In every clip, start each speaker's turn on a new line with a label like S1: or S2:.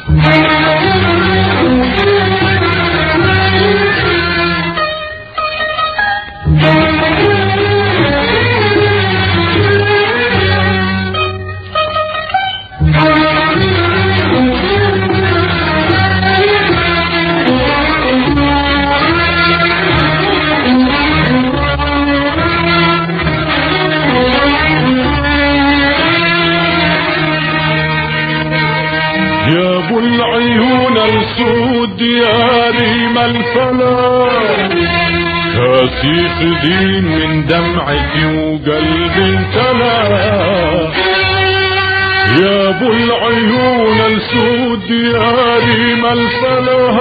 S1: العيون السود يا ريم الفلاح، كاسي خدين من دمعتي وقلبي امتلا. يا ابو العيون السود يا ريم الفلاح،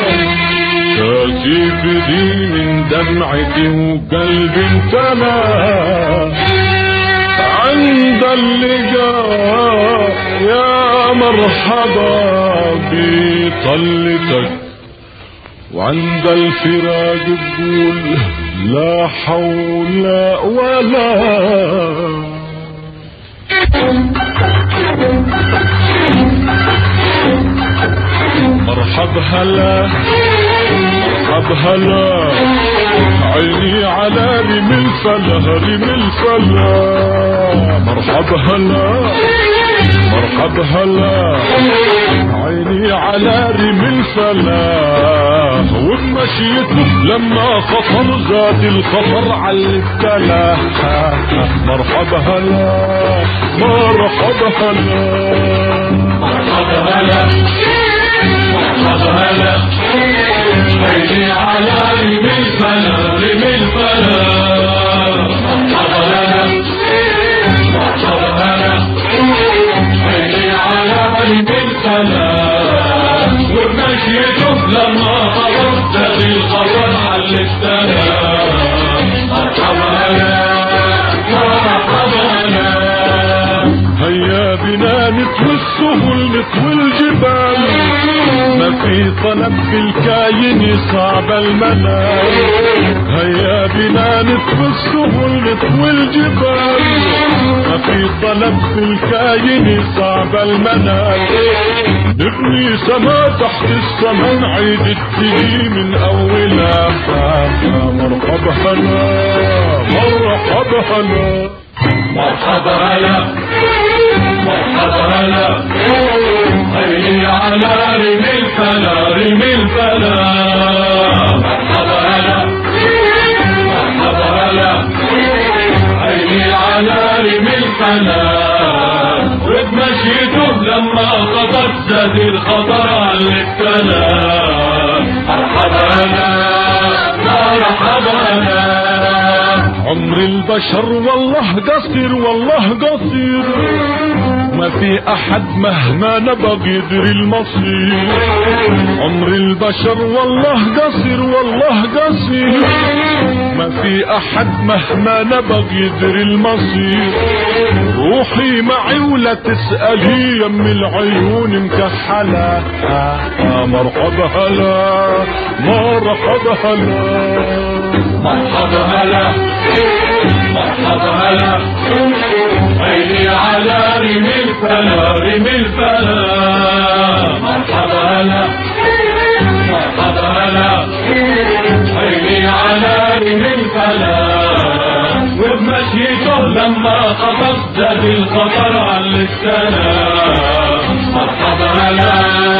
S1: كاسي خدين من دمعتي وقلبي امتلا. عند اللقاء يا مرحبا بطلتك، وعند الفراق تقول لا حول ولا. مرحب هلا مرحب هلا، عيني على ريم الفلا ريم الفلا. مرحب هلا مرحب هلا، عيني على ريم الفلا. وبمشيته لما خطر زاد الخطر على الابتلا. مرحب هلا مرحب هلا
S2: مرحب هلا مرحب هلا، عيني على ريم الفلا ريم الفلا. مرحب هلا مرحب هلا، عيني على ريم الفلا. وبمشيته لما خطر زاد الخطر على الابتلا. مرحب هلا مرحب هلا.
S1: هيا بنا نطوي السهول نطوي الجبال، ما في طلب في الكاين صعب المنال. هيا بنا نطوي السهول نطوي الجبال، ما في طلب في الكاين صعب المنال. نبني سما تحت السما نعيد التجي من اولها. مرحب هلا مرحب هلا
S2: مرحب هلا مرحب هلا، عيني على ريم الفلا ريم الفلا. مرحب هلا مرحب هلا، عيني على ريم الفلا. وبمشيته لما خطر زاد الخطر على الابتلا. مرحب هلا مرحب هلا.
S1: عمر البشر والله قصير والله قصير، ما في احد مهما نبغى يدري المصير. عمر البشر والله قصير والله قصير، ما في احد مهما نبغى يدري المصير. روحي معي ولا تسألي يم العيون مكحلة. مرحبا هلا مرحبا هلا
S2: مرحبا هلا مرحبا هلا، عيني على ريم الفلا ريم الفلا. مرحبا هلا مرحبا هلا، عيني على ريم الفلا. وبمشيته لما خطر زاد الخطر على السلام. مرحبا هلا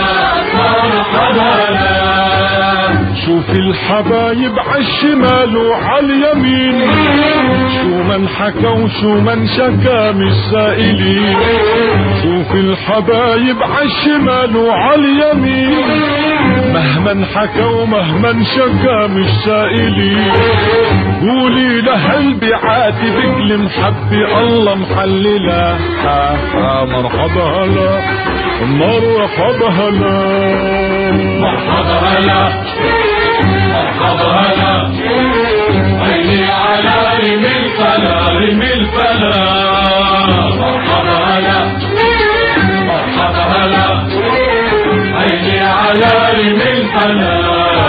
S2: مرحبا هلا.
S1: شوف الحبايب عالشمال وعاليمين، شو من حكى وشو من شكا مش سائلين. شوف الحبايب عالشمال وعاليمين، مهما حكى ومهما شكا مش سائلين. قولي لهالبعاد بقل محبي الله محللة. مرحبا هلا مرحبا هلا
S2: مرحبا هلا مرحبا هلا، عيني على ريم الفلا ريم الفلا. مرحبا هلا مرحبا هلا، عيني على ريم الفلا.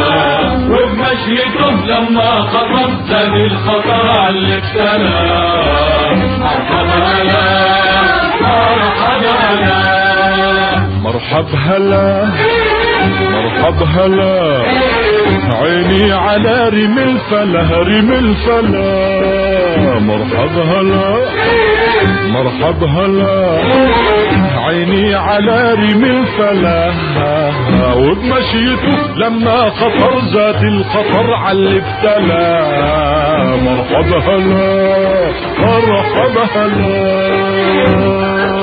S2: وبمشيته لما خطر زاد الخطر على الابتلا. مرحبا هلا مرحبا هلا.
S1: مرحب هلا مرحب هلا عيني على رمي الفلا رمي الفلا مرحب هلا مرحب هلا عيني على رمي الفلا وبمشيته لما خطر زاد الخطر على الابتلا مرحب هلا مرحب هلا